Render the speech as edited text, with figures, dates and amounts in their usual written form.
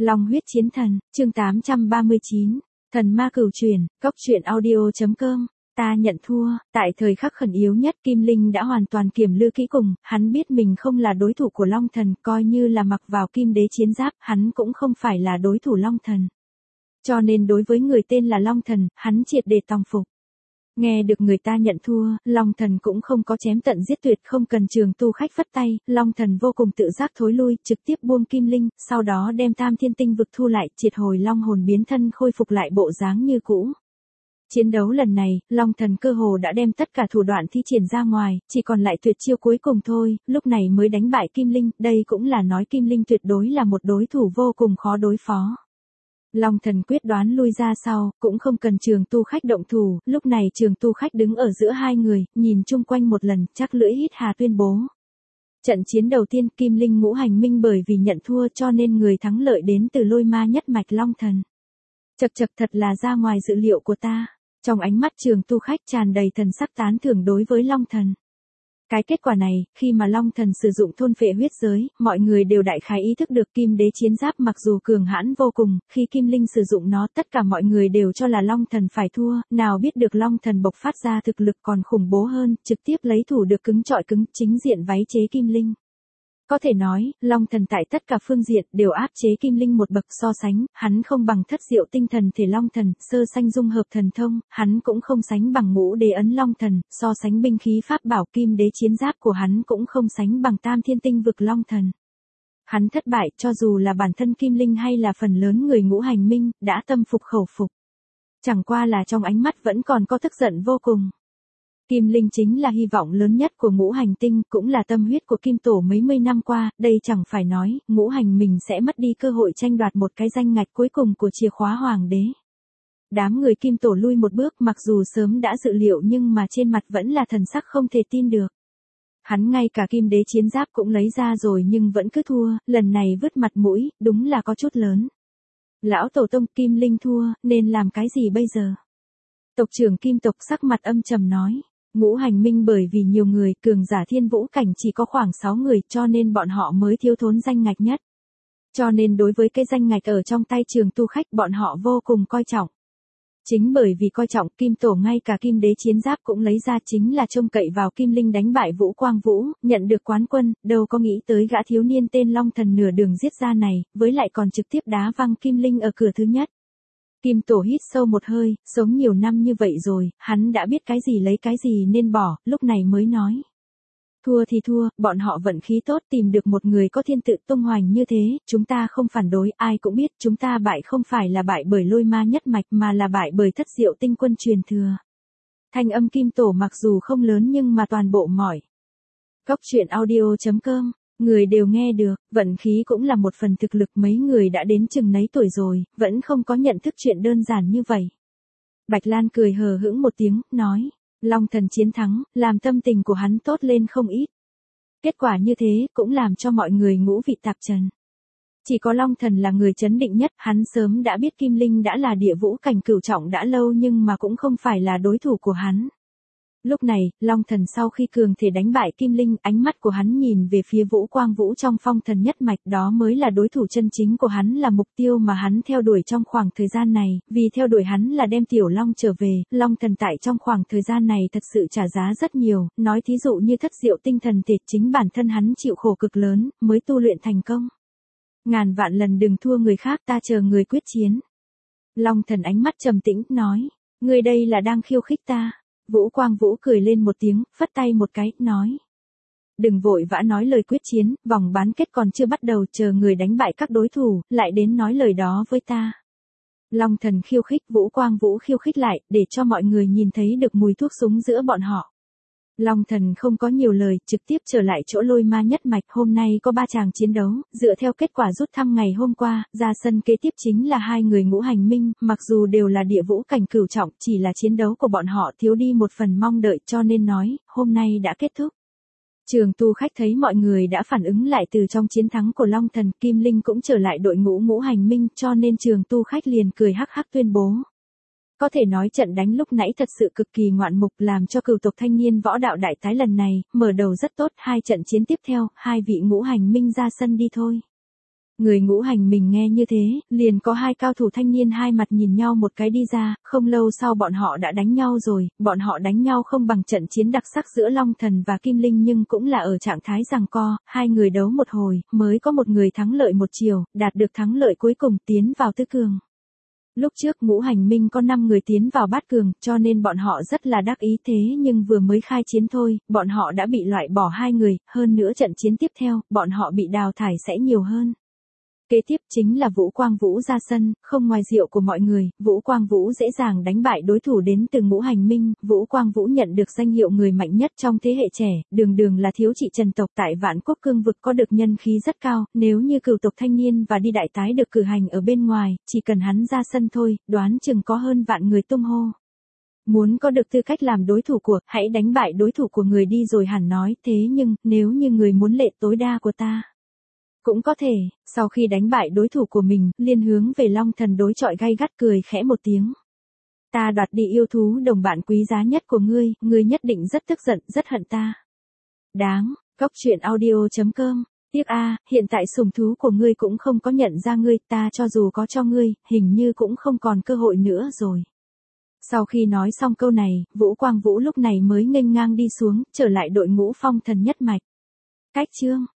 Long huyết chiến thần, chương 839, thần ma cửu truyền, cốc truyện audio.com. Ta nhận thua, tại thời khắc khẩn yếu nhất Kim Linh đã hoàn toàn kiểm lư kỹ cùng, hắn biết mình không là đối thủ của Long Thần, coi như là mặc vào Kim Đế chiến giáp, hắn cũng không phải là đối thủ Long Thần. Cho nên đối với người tên là Long Thần, hắn triệt để tòng phục. Nghe được người ta nhận thua, Long Thần cũng không có chém tận giết tuyệt, không cần Trường Tu khách phất tay, Long Thần vô cùng tự giác thối lui, trực tiếp buông Kim Linh, sau đó đem Tam Thiên Tinh vực thu lại, triệt hồi long hồn biến thân khôi phục lại bộ dáng như cũ. Chiến đấu lần này, Long Thần cơ hồ đã đem tất cả thủ đoạn thi triển ra ngoài, chỉ còn lại tuyệt chiêu cuối cùng thôi, lúc này mới đánh bại Kim Linh, đây cũng là nói Kim Linh tuyệt đối là một đối thủ vô cùng khó đối phó. Long Thần quyết đoán lui ra sau, cũng không cần Trường Tu khách động thủ, lúc này Trường Tu khách đứng ở giữa hai người, nhìn chung quanh một lần, chắc lưỡi hít hà tuyên bố. Trận chiến đầu tiên Kim Linh ngũ hành minh bởi vì nhận thua cho nên người thắng lợi đến từ Lôi Ma nhất mạch Long Thần. Chậc chậc, thật là ra ngoài dự liệu của ta. Trong ánh mắt Trường Tu khách tràn đầy thần sắc tán thưởng đối với Long Thần. Cái kết quả này, khi mà Long Thần sử dụng thôn phệ huyết giới, mọi người đều đại khái ý thức được Kim Đế chiến giáp mặc dù cường hãn vô cùng, khi Kim Linh sử dụng nó tất cả mọi người đều cho là Long Thần phải thua, nào biết được Long Thần bộc phát ra thực lực còn khủng bố hơn, trực tiếp lấy thủ được cứng trọi cứng, chính diện váy chế Kim Linh. Có thể nói, Long Thần tại tất cả phương diện đều áp chế Kim Linh một bậc so sánh, hắn không bằng thất diệu tinh thần thể Long Thần, sơ sanh dung hợp thần thông, hắn cũng không sánh bằng ngũ đế ấn Long Thần, so sánh binh khí pháp bảo Kim Đế chiến giáp của hắn cũng không sánh bằng Tam Thiên Tinh vực Long Thần. Hắn thất bại cho dù là bản thân Kim Linh hay là phần lớn người ngũ hành minh, đã tâm phục khẩu phục. Chẳng qua là trong ánh mắt vẫn còn có tức giận vô cùng. Kim Linh chính là hy vọng lớn nhất của ngũ hành tinh, cũng là tâm huyết của Kim Tổ mấy mươi năm qua, đây chẳng phải nói, ngũ hành mình sẽ mất đi cơ hội tranh đoạt một cái danh ngạch cuối cùng của chìa khóa hoàng đế. Đám người Kim Tổ lui một bước mặc dù sớm đã dự liệu nhưng mà trên mặt vẫn là thần sắc không thể tin được. Hắn ngay cả Kim Đế chiến giáp cũng lấy ra rồi nhưng vẫn cứ thua, lần này vứt mặt mũi, đúng là có chút lớn. Lão tổ tông Kim Linh thua, nên làm cái gì bây giờ? Tộc trưởng Kim tộc sắc mặt âm trầm nói. Ngũ hành minh bởi vì nhiều người, cường giả thiên vũ cảnh chỉ có khoảng 6 người cho nên bọn họ mới thiếu thốn danh ngạch nhất. Cho nên đối với cái danh ngạch ở trong tay Trường Tu khách bọn họ vô cùng coi trọng. Chính bởi vì coi trọng Kim Tổ ngay cả Kim Đế chiến giáp cũng lấy ra chính là trông cậy vào Kim Linh đánh bại Vũ Quang Vũ, nhận được quán quân, đâu có nghĩ tới gã thiếu niên tên Long Thần nửa đường giết ra này, với lại còn trực tiếp đá văng Kim Linh ở cửa thứ nhất. Kim Tổ hít sâu một hơi, sống nhiều năm như vậy rồi, hắn đã biết cái gì lấy cái gì nên bỏ, lúc này mới nói. Thua thì thua, bọn họ vận khí tốt tìm được một người có thiên tự tung hoành như thế, chúng ta không phản đối, ai cũng biết chúng ta bại không phải là bại bởi Lôi Ma nhất mạch mà là bại bởi thất diệu tinh quân truyền thừa. Thanh âm Kim Tổ mặc dù không lớn nhưng mà toàn bộ mỏi. Cốc truyện audio.com. Người đều nghe được, vận khí cũng là một phần thực lực, mấy người đã đến chừng nấy tuổi rồi, vẫn không có nhận thức chuyện đơn giản như vậy. Bạch Lan cười hờ hững một tiếng, nói, Long Thần chiến thắng, làm tâm tình của hắn tốt lên không ít. Kết quả như thế, cũng làm cho mọi người ngũ vị tạp trần. Chỉ có Long Thần là người chấn định nhất, hắn sớm đã biết Kim Linh đã là địa vũ cảnh cửu trọng đã lâu nhưng mà cũng không phải là đối thủ của hắn. Lúc này, Long Thần sau khi cường thể đánh bại Kim Linh, ánh mắt của hắn nhìn về phía Vũ Quang Vũ trong phong thần nhất mạch, đó mới là đối thủ chân chính của hắn, là mục tiêu mà hắn theo đuổi trong khoảng thời gian này, vì theo đuổi hắn là đem Tiểu Long trở về, Long Thần tại trong khoảng thời gian này thật sự trả giá rất nhiều, nói thí dụ như thất diệu tinh thần thể, chính bản thân hắn chịu khổ cực lớn, mới tu luyện thành công. Ngàn vạn lần đừng thua người khác, ta chờ người quyết chiến. Long Thần ánh mắt trầm tĩnh, nói, ngươi đây là đang khiêu khích ta. Vũ Quang Vũ cười lên một tiếng, phất tay một cái, nói. Đừng vội vã nói lời quyết chiến, vòng bán kết còn chưa bắt đầu, chờ người đánh bại các đối thủ, lại đến nói lời đó với ta. Long Thần khiêu khích, Vũ Quang Vũ khiêu khích lại, để cho mọi người nhìn thấy được mùi thuốc súng giữa bọn họ. Long Thần không có nhiều lời, trực tiếp trở lại chỗ Lôi Ma nhất mạch, hôm nay có 3 chàng chiến đấu, dựa theo kết quả rút thăm ngày hôm qua, ra sân kế tiếp chính là hai người ngũ hành minh, mặc dù đều là địa vũ cảnh cửu trọng, chỉ là chiến đấu của bọn họ thiếu đi một phần mong đợi cho nên nói, hôm nay đã kết thúc. Trường Tu khách thấy mọi người đã phản ứng lại từ trong chiến thắng của Long Thần, Kim Linh cũng trở lại đội ngũ ngũ hành minh cho nên Trường Tu khách liền cười hắc hắc tuyên bố. Có thể nói trận đánh lúc nãy thật sự cực kỳ ngoạn mục, làm cho cửu tộc thanh niên võ đạo đại tái lần này, mở đầu rất tốt, 2 trận chiến tiếp theo, 2 vị ngũ hành minh ra sân đi thôi. Người Ngũ Hành mình nghe như thế, liền có hai cao thủ thanh niên hai mặt nhìn nhau một cái đi ra, không lâu sau bọn họ đã đánh nhau rồi, bọn họ đánh nhau không bằng trận chiến đặc sắc giữa Long Thần và Kim Linh nhưng cũng là ở trạng thái giằng co, hai người đấu một hồi, mới có một người thắng lợi một chiều, đạt được thắng lợi cuối cùng tiến vào tứ cường. Lúc trước Ngũ Hành Minh có 5 người tiến vào bát cường, cho nên bọn họ rất là đắc ý thế nhưng vừa mới khai chiến thôi, bọn họ đã bị loại bỏ 2 người, hơn nữa trận chiến tiếp theo, bọn họ bị đào thải sẽ nhiều hơn. Kế tiếp chính là Vũ Quang Vũ ra sân, không ngoài diệu của mọi người, Vũ Quang Vũ dễ dàng đánh bại đối thủ đến từ Ngũ Hành Minh, Vũ Quang Vũ nhận được danh hiệu người mạnh nhất trong thế hệ trẻ, đường đường là thiếu trị Trần tộc tại Vạn Quốc cương vực có được nhân khí rất cao, nếu như cửu tộc thanh niên và đi đại tái được cử hành ở bên ngoài, chỉ cần hắn ra sân thôi, đoán chừng có hơn vạn người tung hô. Muốn có được tư cách làm đối thủ của, hãy đánh bại đối thủ của người đi rồi hẳn nói, thế nhưng, nếu như người muốn lệ tối đa của ta. Cũng có thể, sau khi đánh bại đối thủ của mình, liên hướng về Long Thần đối chọi gay gắt cười khẽ một tiếng. Ta đoạt đi yêu thú đồng bạn quý giá nhất của ngươi nhất định rất tức giận, rất hận ta. Đáng, Cốc Truyện Audio.com, tiếc hiện tại sủng thú của ngươi cũng không có nhận ra ngươi, ta cho dù có cho ngươi, hình như cũng không còn cơ hội nữa rồi. Sau khi nói xong câu này, Vũ Quang Vũ lúc này mới nghênh ngang đi xuống, trở lại đội ngũ phong thần nhất mạch. Cách chương